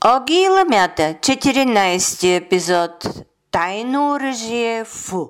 Оги и ламята, 14 епизод. Тайно оръжие Фу.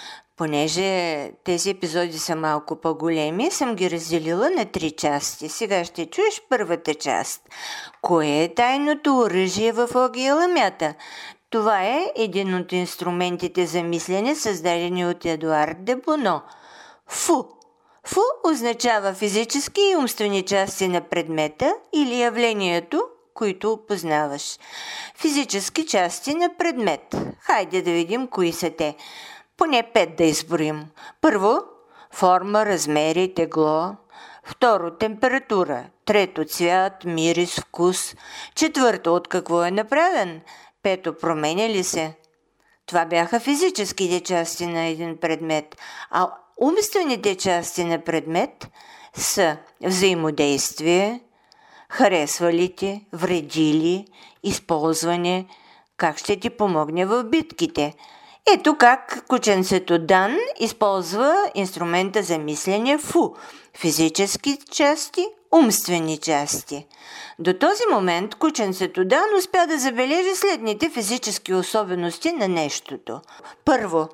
Понеже тези епизоди са малко по-големи, съм ги разделила на 3 части. Сега ще чуеш първата част. Кое е тайното оръжие в Оги и ламята? Това е един от инструментите за мислене, създадени от Едуард де Боно. Фу. Фу означава физически и умствени части на предмета или явлението, които опознаваш. Физически части на предмет. Хайде да видим кои са те. Поне 5 да изброим. Първо, форма, размери, тегло. Второ, температура. Трето, цвят, мирис, вкус. Четвърто, от какво е направен. Пето, променя ли се. Това бяха физическите части на един предмет. А умствените части на предмет са взаимодействие, харесва ли ти, вреди ли, използване, как ще ти помогне в битките. Ето как кученцето Дан използва инструмента за мислене Фу. Физически части, умствени части. До този момент кученцето Дан успя да забележи следните физически особености на нещото. Първо,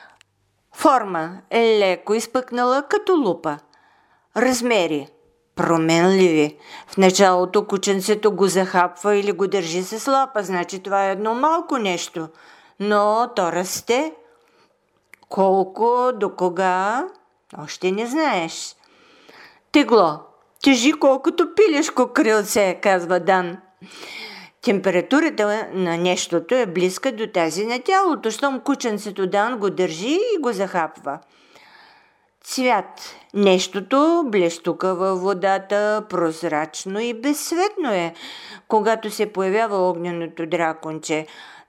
форма е леко изпъкнала като лупа. Размери променливи. В началото кученцето го захапва или го държи с лапа, значи това е едно малко нещо. Но то расте. Колко, до кога, още не знаеш. Тегло. Тежи колкото пилешко крилце, казва Дан. Температурата на нещото е близка до тази на тялото, щом кученцето Дан го държи и го захапва. Цвят. Нещото блещука във водата, прозрачно и безцветно е. Когато се появява огненото драконче,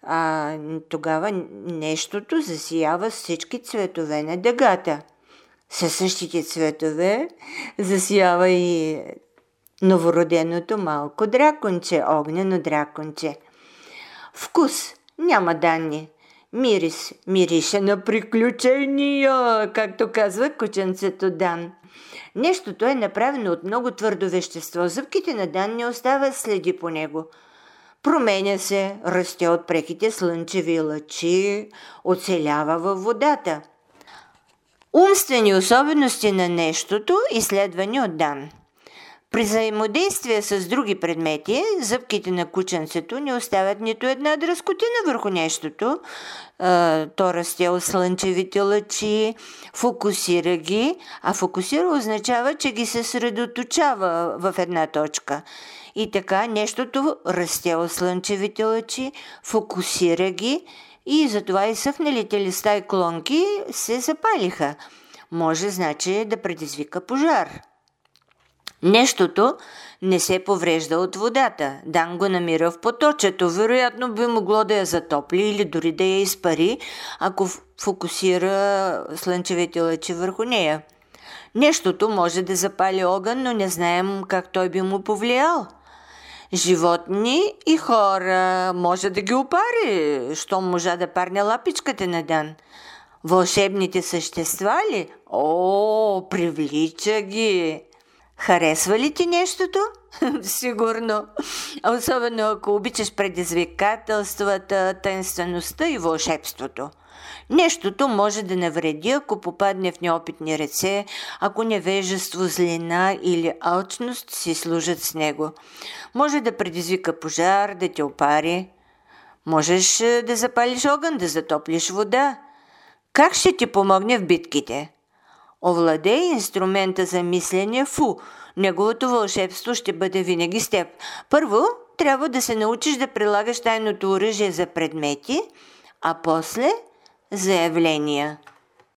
тогава нещото засиява с всички цветове на дъгата. Със същите цветове засиява и новороденото малко драконче, огнено драконче. Вкус. Няма данни. Мирис. Мирише на приключения, както казва кученцето Дан. Нещото е направено от много твърдо вещество. Зъбките на Дан не остават следи по него. Променя се, расте от преките слънчеви лъчи, оцелява във водата. Умствени особености на нещото, изследвани от Дан. При взаимодействие с други предмети, зъбките на кученцето не оставят нито една дръскотина върху нещото. То расте от слънчевите лъчи, фокусира ги, а фокусира означава, че ги се средоточава в една точка. И така нещото расте от слънчевите лъчи, фокусира ги и затова и съхналите листа и клонки се запалиха. Може, значи, да предизвика пожар. Нещото не се поврежда от водата. Дан го намира в поточето. Вероятно би могло да я затопли или дори да я изпари, ако фокусира слънчевите лъчи върху нея. Нещото може да запали огън, но не знаем как той би му повлиял. Животни и хора може да ги опари, щом можа да парне лапичката на Дан. Вълшебните същества ли? Привлича ги. Харесва ли ти нещото? Сигурно. Особено ако обичаш предизвикателствата, таинствеността и вълшебството. Нещото може да навреди, ако попадне в неопитни ръце, ако невежество, злина или алчност си служат с него. Може да предизвика пожар, да те опари. Можеш да запалиш огън, да затоплиш вода. Как ще ти помогне в битките? Овладей инструмента за мислене Фу. Неговото вълшебство ще бъде винаги с теб. Първо, трябва да се научиш да прилагаш тайното оръжие за предмети, а после за явления.